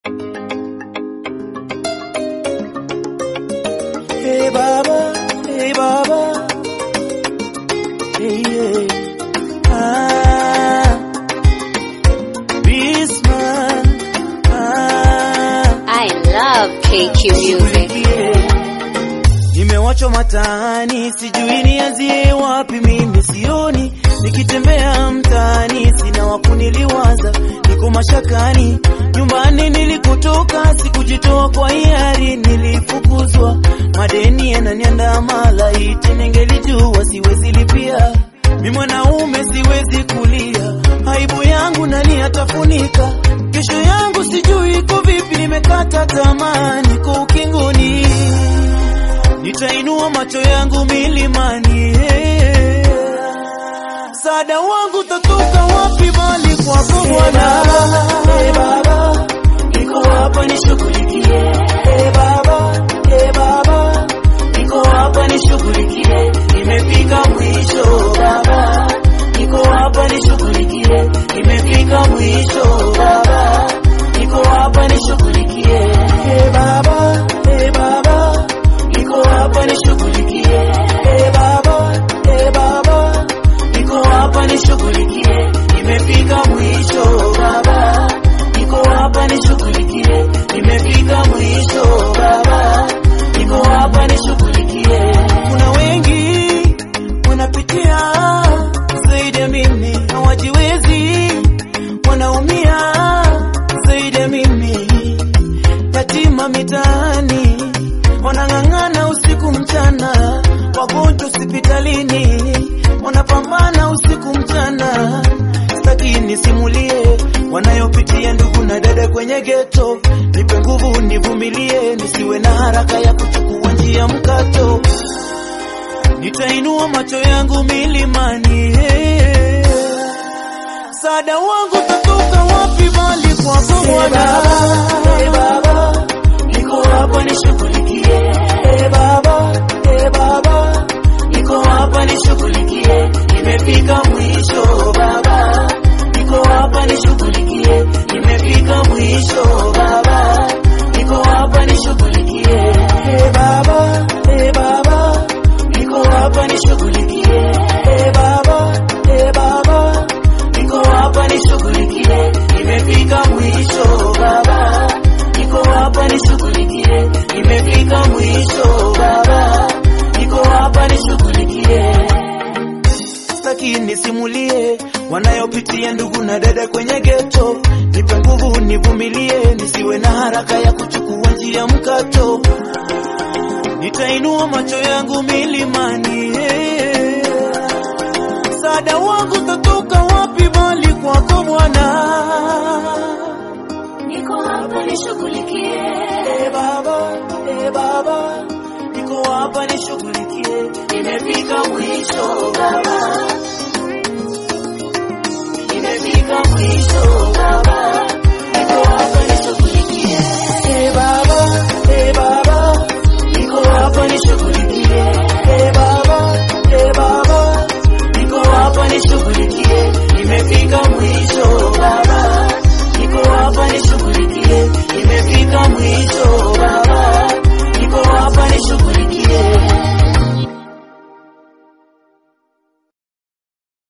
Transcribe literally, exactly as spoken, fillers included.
Hey Baba, hey Baba, hey yeah. Ah, this man. Ah, I love K Q Music. Nimewachwa mataani, sijui nianzie wapi, mimi sioni. Nikitembea mtaani, sina wakuniliwaza, niko mashakani. Nyumbani nilikotoka, sikujitoa kwa hiari, nilifukuzwa. Madeni yananiandama, laiti ningelijua siwezi lipia. Mimi mwanaume siwezi kulia, aibu yangu nani atafunika? Kesho yangu sijui iko vipi, nimekata tamaa, niko ukingoni. Nitainua macho yangu milimani, msaada wangu tatoka wapi bali kwako Bwana. Hey Baba, niko hapa nishughulikie. Hey Baba, hey Baba, niko hapa nishughulikie. Nimefika mwisho Baba, niko hapa nishughulikie. Nimefika mwisho Baba, niko hapa nishughulikie. Hey Baba, hey Baba, niko hapa nishughulikie. Hey Baba, hey Baba, niko hapa nishughulikie. Nimefika mwisho Baba, niko hapa nishughulikie. Nimefika mwisho Baba, niko hapa nishughulikie. Kuna wengi wanapitia zaidi ya mimi, hawajiwezi, wanaumia zaidi ya mimi. Yatima mitaani wanang'ang'ana usiku mchana, wagonjwa hospitalini wanapambana usiku mchana. Sitaki nisimulie wanayopitia ndugu na dada kwenye ghetto. Nipe nguvu nivumilie, nisiwe na haraka ya kuchukua njia mkato. Nitainua macho yangu milimani, msaada wangu tatoka wapi bali kwako Bwana. Hey Baba, niko hapa nishughulikie. Hey Baba, hey Baba, niko hapa nishughulikie. Nimefika mwisho Baba, niko hapa nishughulikie. Nimefika mwisho Baba, niko hapa nishughulikie. Hey Baba, hey Baba, niko hapa nishughulikie. Hey Baba, hey Baba, niko hapa nishughulikie. Nimefika mwisho Baba, niko hapa nishughulikie. Nimefika mwisho Baba, niko hapa nishughulikie. Sitaki nisimulie wanayopitia ndugu na dada kwenye ghetto. Nipe nguvu nivumilie, nisiwe na haraka ya kuchukua njia mkato. Nitainua macho yangu milimani, msaada wangu tatoka wapi bali kwako Bwana. Niko hapa nishughulikie. Hey Baba, hey Baba, niko hapa nishughulikie. Nimefika mwisho Baba, nimefika mwisho